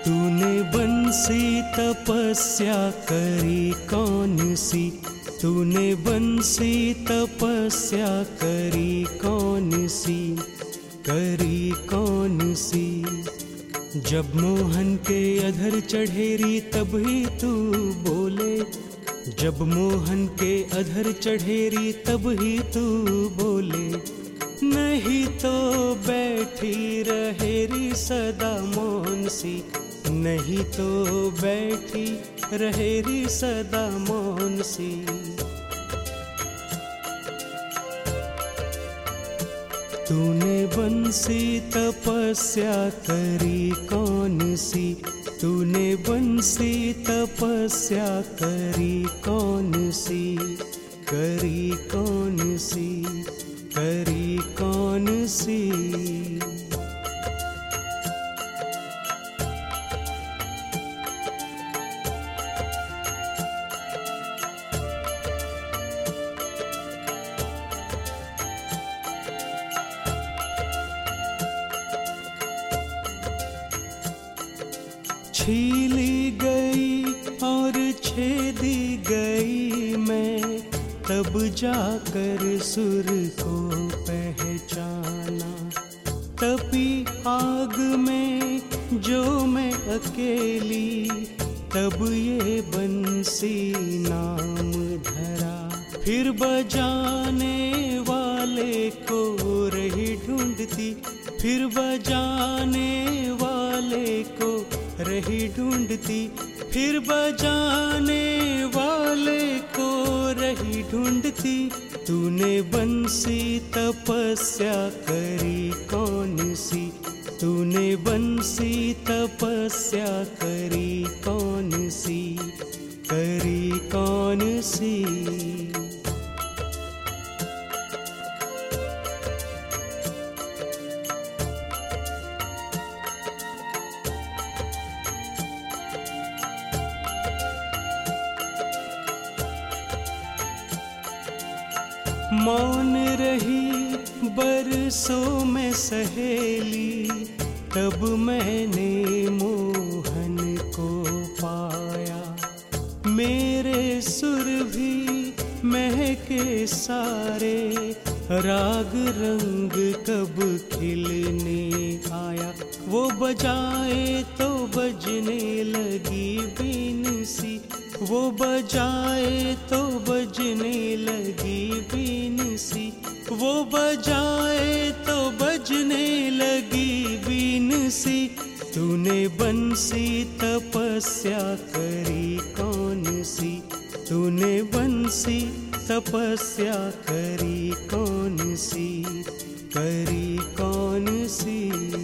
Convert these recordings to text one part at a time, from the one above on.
तूने बंसी तपस्या करी कौन सी, तूने बंसी तपस्या करी कौन सी, करी कौन सी। जब मोहन के अधर चढ़ेरी तब ही तू बोले, जब मोहन के अधर चढ़ेरी तब ही तू बोले। नहीं तो बैठी रहेरी सदा मौन सी, नहीं तो बैठी रहेरी सदा मौन सी। तूने बंसी तपस्या करी कौन सी, तूने बंसी तपस्या करी कौन सी, करी कौन सी, करी कौन सी। छीली गई और छेदी गई मैं, तब जाकर सुर को पहचाना। तपी आग में जो मैं अकेली, तब ये बंसी नाम धरा। फिर बजाने वाले को रही ढूंढती, फिर बजाने वाले को रही ढूंढती, फिर बजाने वाले को रही ढूंढती। तूने बंसी तपस्या करी कौन सी, तूने बंसी तपस्या करी कौन सी, करी कौन सी। मौन रही बरसों में सहेली, तब मैंने मोहन को पाया। मेरे सुर भी महके सारे, राग रंग कब खिलने आया। वो बजाए तो बजने लगी बीन सी, वो बजाए तो बजने लगी बीन सी, वो बजाए तो बजने लगी बीन सी। तूने बंसी तपस्या करी कौन सी, तूने बंसी तपस्या करी कौन सी, करी कौन सी।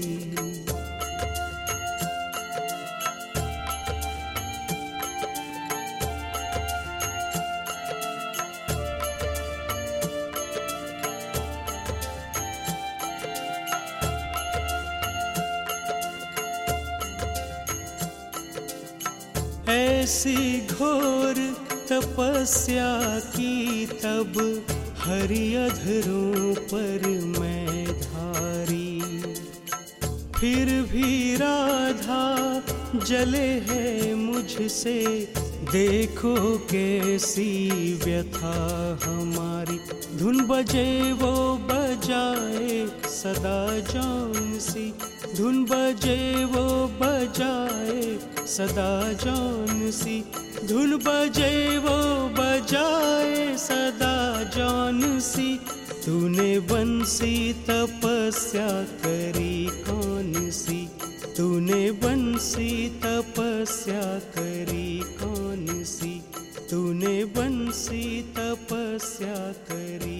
ऐसी घोर तपस्या की तब, हरि अधरों पर मैं धारी। फिर भी राधा जले है मुझसे, देखो कैसी व्यथा हमारी। धुन बजे वो बजाए सदा जौन सी, धुन बजे वो बजाए सदा जौन सी, धुन बजे वो बजाए सदा जौन सी। तूने बंसी तपस्या करी कौन सी, तूने बंसी तपस्या करी कौन सी, तूने बंसी तपस्या करी